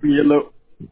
Yellow.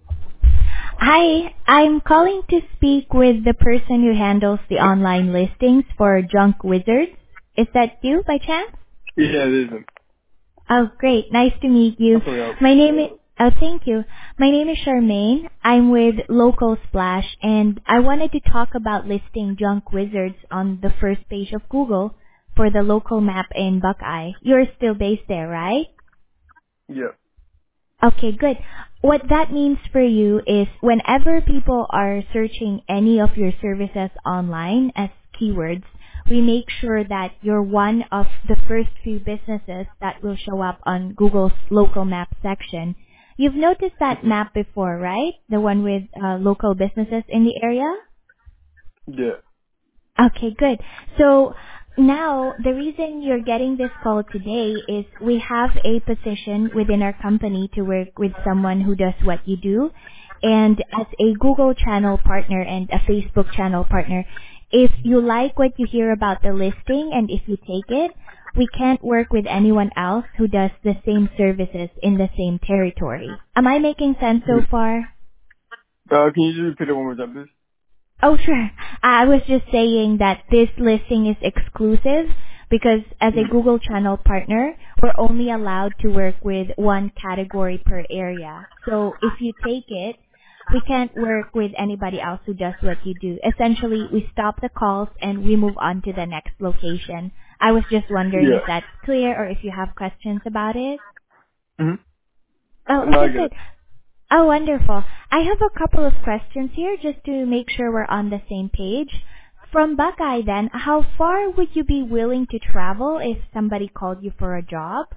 Hi, I'm calling to speak with the person who handles the online listings for Junk Wizards. Is that you by chance? Yeah, it isn't. Oh, great. Nice to meet you. How can we help? My name is, thank you. My name is Charmaine. I'm with Local Splash and I wanted to talk about listing Junk Wizards on the first page of Google for the local map in Buckeye. You're still based there, right? Yeah. Okay, good. What that means for you is whenever people are searching any of your services online as keywords, we make sure that you're one of the first few businesses that will show up on Google's local map section. You've noticed that hmm map before, right? The one with local businesses in the area? Yeah. Okay, good. So now the reason you're getting this call today is we have a position within our company to work with someone who does what you do. And as a Google channel partner and a Facebook channel partner, if you like what you hear about the listing and if you take it, we can't work with anyone else who does the same services in the same territory. Am I making sense so Mhm. far? Can you just repeat it one more time, please? Oh, sure. I was just saying that this listing is exclusive because as a Mhm. Google channel partner, we're only allowed to work with one category per area. So if you take it, we can't work with anybody else who does what you do. Essentially, we stop the calls and we move on to the next location. I was just wondering if Yeah. that's clear or if you have questions about it. Mm-hmm. Oh, No, I okay, get good. it. Oh, wonderful. I have a couple of questions here just to make sure we're on the same page. From Buckeye then, how far would you be willing to travel if somebody called you for a job?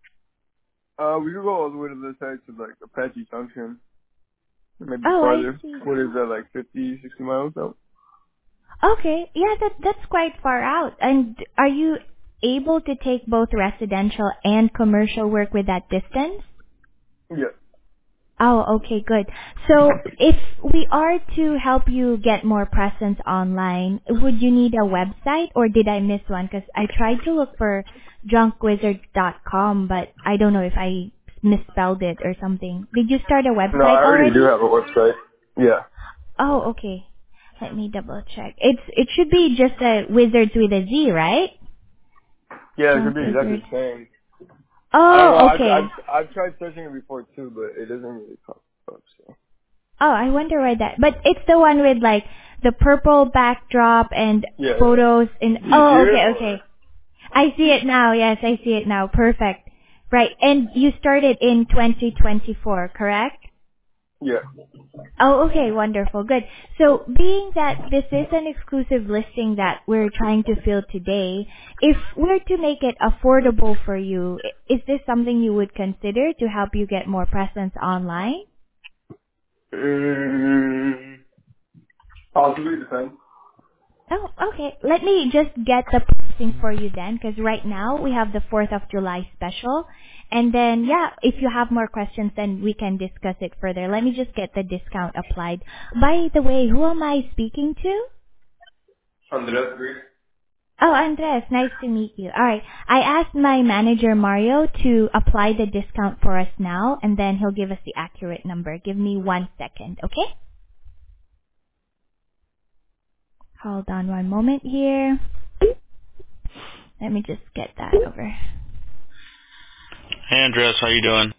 We could go all the way to the side to like Apache Junction, maybe Oh, I farther. see. What is that, like 50, 60 miles out? Okay, yeah, that's quite far out. And are you able to take both residential and commercial work with that distance? Yeah. Oh, okay, good. So if we are to help you get more presence online, would you need a website or did I miss one? Because I tried to look for junkwizards.com, but I don't know if I misspelled it or something. Did you start a No, I website already do already? have a website. Yeah. Oh, okay. Let me double check. It should be just a wizards with a Z, right? Yeah, it could Junk be exactly wizards. the same. I don't know. Oh, I've, okay. I've, I've tried searching it before too, but it doesn't really pop up, so. Oh, I wonder why that. But it's the one with like the purple backdrop and Yeah, yeah. photos in. Do you see Oh, it okay, or? okay. I see it now. Yes, I see it now. Perfect. Right. And you started in 2024, correct? Yeah. Oh, okay. Wonderful. Good. So being that this is an exclusive listing that we're trying to fill today, if we're to make it affordable for you, is this something you would consider to help you get more presence online? Mm, possibly depends. Oh, okay. Let me just get the pricing for you then, because right now we have the 4th of July special. And then, yeah, if you have more questions, then we can discuss it further. Let me just get the discount applied. By the way, who am I speaking to? Andres Greek. Oh, Andres, nice to meet you. All right. I asked my manager, Mario, to apply the discount for us now, and then he'll give us the accurate number. Give me 1 second, okay? Hold on one moment here. Let me just get that over. Hey Andres, how you doing?